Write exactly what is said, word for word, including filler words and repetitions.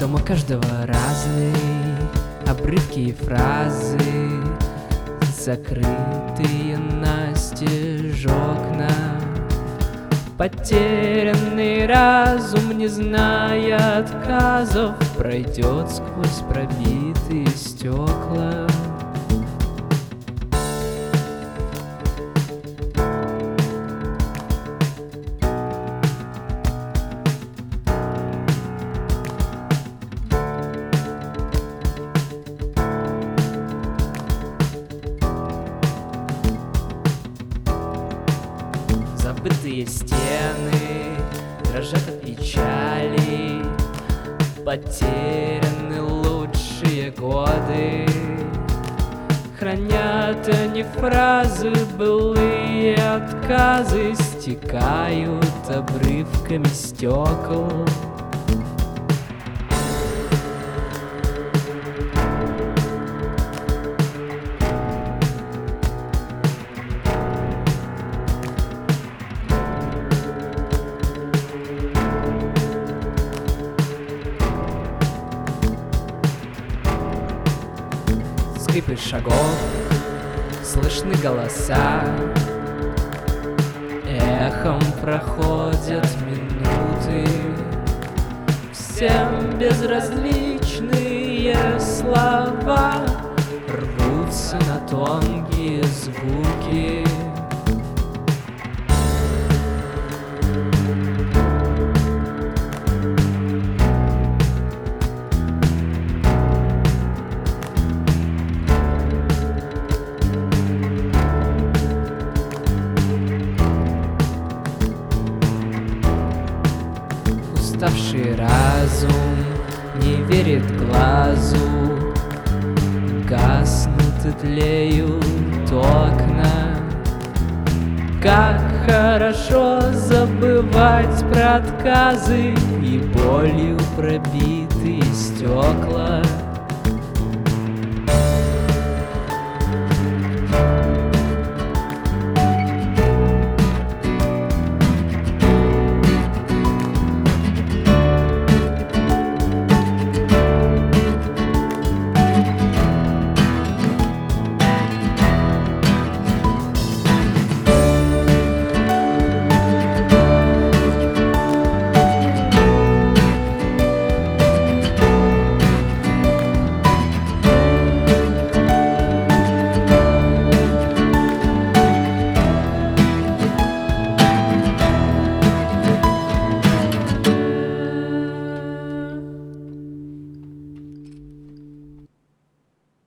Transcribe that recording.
Дом у каждого разный, обрывки и фразы, закрытые настежь окна. Потерянный разум, не зная отказов, пройдет сквозь пробитые стекла. Забытые стены дрожат от печали, потеряны лучшие годы. Хранят они фразы, былые отказы, стекают обрывками стекол. Скрипы шагов, слышны голоса, эхом проходят минуты. Всем безразличные слова рвутся на тонкие звуки. Уставший разум не верит глазу, гаснут и тлеют окна. Как хорошо забывать про отказы и болью пробитые стекла.